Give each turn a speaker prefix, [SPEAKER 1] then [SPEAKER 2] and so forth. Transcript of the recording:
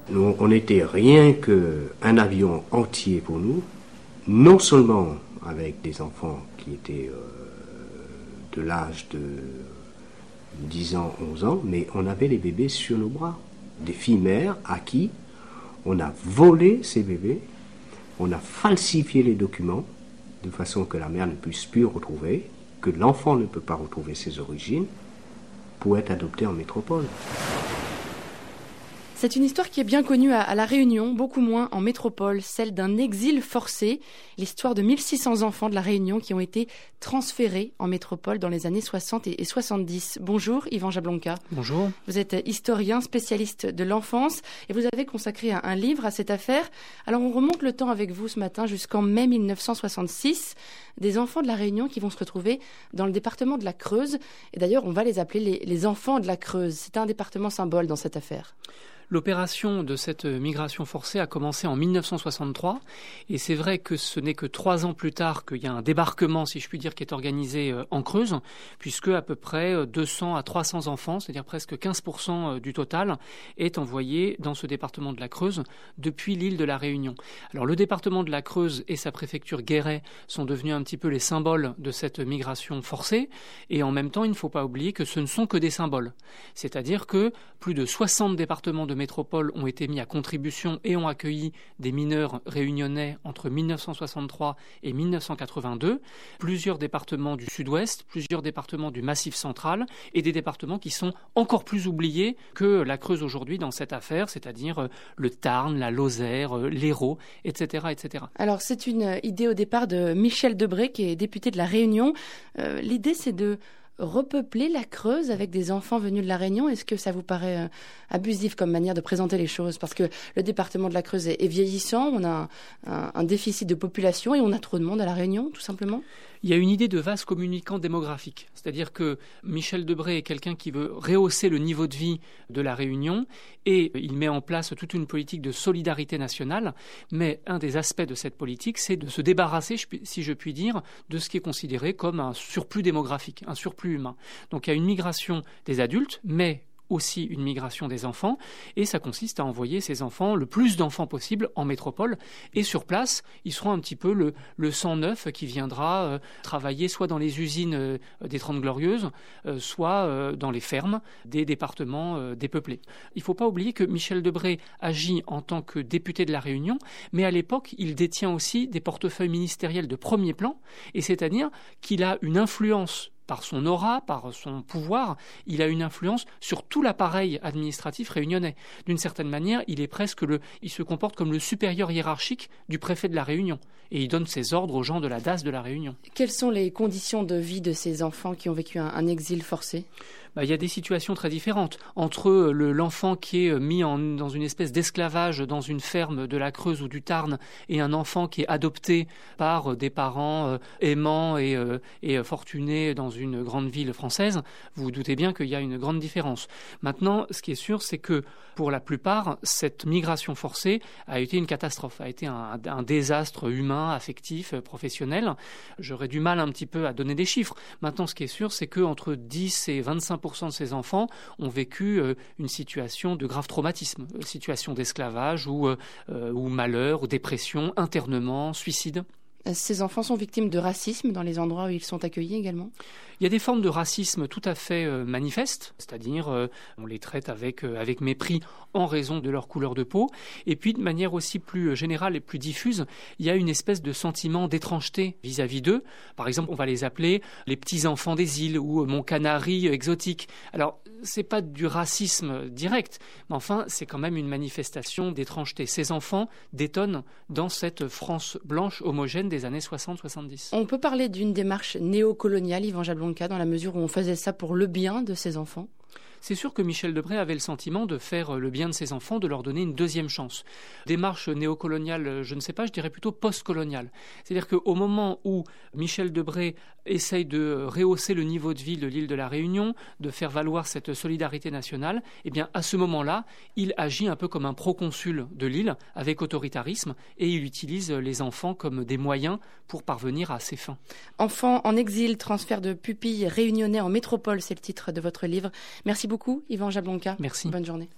[SPEAKER 1] Nous, on n'était rien qu'un avion entier pour nous, non seulement avec des enfants qui étaient de l'âge de 10 ans, 11 ans, mais on avait les bébés sur nos bras. Des filles mères à qui on a volé ces bébés, on a falsifié les documents de façon que la mère ne puisse plus retrouver, que l'enfant ne peut pas retrouver ses origines, pour être adopté en métropole.
[SPEAKER 2] C'est une histoire qui est bien connue à La Réunion, beaucoup moins en métropole, celle d'un exil forcé, l'histoire de 1600 enfants de La Réunion qui ont été transférés en métropole dans les années 60 et 70. Bonjour Yvan Jablonka.
[SPEAKER 3] Bonjour.
[SPEAKER 2] Vous êtes historien, spécialiste de l'enfance et vous avez consacré un livre à cette affaire. Alors on remonte le temps avec vous ce matin jusqu'en mai 1966, des enfants de La Réunion qui vont se retrouver dans le département de la Creuse. Et d'ailleurs on va les appeler les enfants de la Creuse. C'est un département symbole dans cette affaire.
[SPEAKER 3] L'opération de cette migration forcée a commencé en 1963 et c'est vrai que ce n'est que 3 ans plus tard qu'il y a un débarquement, si je puis dire, qui est organisé en Creuse, puisque à peu près 200 à 300 enfants, c'est-à-dire presque 15% du total, est envoyé dans ce département de la Creuse depuis l'île de la Réunion. Alors le département de la Creuse et sa préfecture Guéret sont devenus un petit peu les symboles de cette migration forcée et en même temps il ne faut pas oublier que ce ne sont que des symboles. C'est-à-dire que plus de 60 départements de métropoles ont été mis à contribution et ont accueilli des mineurs réunionnais entre 1963 et 1982, plusieurs départements du sud-ouest, plusieurs départements du Massif central et des départements qui sont encore plus oubliés que la Creuse aujourd'hui dans cette affaire, c'est-à-dire le Tarn, la Lozère, l'Hérault, etc., etc.
[SPEAKER 2] Alors c'est une idée au départ de Michel Debré qui est député de La Réunion. L'idée c'est de repeupler la Creuse avec des enfants venus de La Réunion. Est-ce que ça vous paraît abusif comme manière de présenter les choses? Parce que le département de la Creuse est vieillissant, on a un déficit de population et on a trop de monde à La Réunion, tout simplement.
[SPEAKER 3] Il y a une idée de vase communicant démographique, c'est-à-dire que Michel Debré est quelqu'un qui veut rehausser le niveau de vie de La Réunion et il met en place toute une politique de solidarité nationale, mais un des aspects de cette politique, c'est de se débarrasser, si je puis dire, de ce qui est considéré comme un surplus démographique, un surplus humain. Donc il y a une migration des adultes, mais aussi une migration des enfants, et ça consiste à envoyer ces enfants, le plus d'enfants possible, en métropole, et sur place, ils seront un petit peu le sang neuf qui viendra travailler soit dans les usines des 30 Glorieuses, soit dans les fermes des départements dépeuplés. Il ne faut pas oublier que Michel Debré agit en tant que député de La Réunion, mais à l'époque, il détient aussi des portefeuilles ministériels de premier plan, et c'est-à-dire qu'il a une influence par son aura, par son pouvoir, il a une influence sur tout l'appareil administratif réunionnais. D'une certaine manière, il se comporte comme le supérieur hiérarchique du préfet de La Réunion. Et il donne ses ordres aux gens de la DAS de La Réunion.
[SPEAKER 2] Quelles sont les conditions de vie de ces enfants qui ont vécu un exil forcé ?
[SPEAKER 3] Il y a des situations très différentes. Entre l'enfant qui est mis dans une espèce d'esclavage dans une ferme de la Creuse ou du Tarn et un enfant qui est adopté par des parents aimants et fortunés dans une grande ville française, vous vous doutez bien qu'il y a une grande différence. Maintenant, ce qui est sûr, c'est que pour la plupart, cette migration forcée a été une catastrophe, a été un désastre humain, affectif, professionnel. J'aurais du mal un petit peu à donner des chiffres. Maintenant, ce qui est sûr, c'est qu'entre 10 et 25% de ces enfants ont vécu une situation de grave traumatisme, situation d'esclavage ou malheur, ou dépression, internement, suicide.
[SPEAKER 2] Ces enfants sont victimes de racisme dans les endroits où ils sont accueillis également ?
[SPEAKER 3] Il y a des formes de racisme tout à fait manifestes, c'est-à-dire on les traite avec mépris en raison de leur couleur de peau. Et puis de manière aussi plus générale et plus diffuse, il y a une espèce de sentiment d'étrangeté vis-à-vis d'eux. Par exemple, on va les appeler les petits-enfants des îles ou mon canari exotique. Alors, c'est pas du racisme direct, mais enfin, c'est quand même une manifestation d'étrangeté. Ces enfants détonnent dans cette France blanche homogène des années 60-70.
[SPEAKER 2] On peut parler d'une démarche néocoloniale, Yvan Jablonka, dans la mesure où on faisait ça pour le bien de ces enfants ?
[SPEAKER 3] C'est sûr que Michel Debré avait le sentiment de faire le bien de ses enfants, de leur donner une deuxième chance. Démarche néocoloniale, je ne sais pas, je dirais plutôt postcoloniale. C'est-à-dire qu'au moment où Michel Debré essaye de rehausser le niveau de vie de l'île de la Réunion, de faire valoir cette solidarité nationale, eh bien à ce moment-là, il agit un peu comme un proconsul de l'île, avec autoritarisme, et il utilise les enfants comme des moyens pour parvenir à ses fins.
[SPEAKER 2] Enfants en exil, transfert de pupilles réunionnais en métropole, c'est le titre de votre livre. Merci beaucoup, Yvan Jablonka.
[SPEAKER 3] Merci.
[SPEAKER 2] Bonne journée.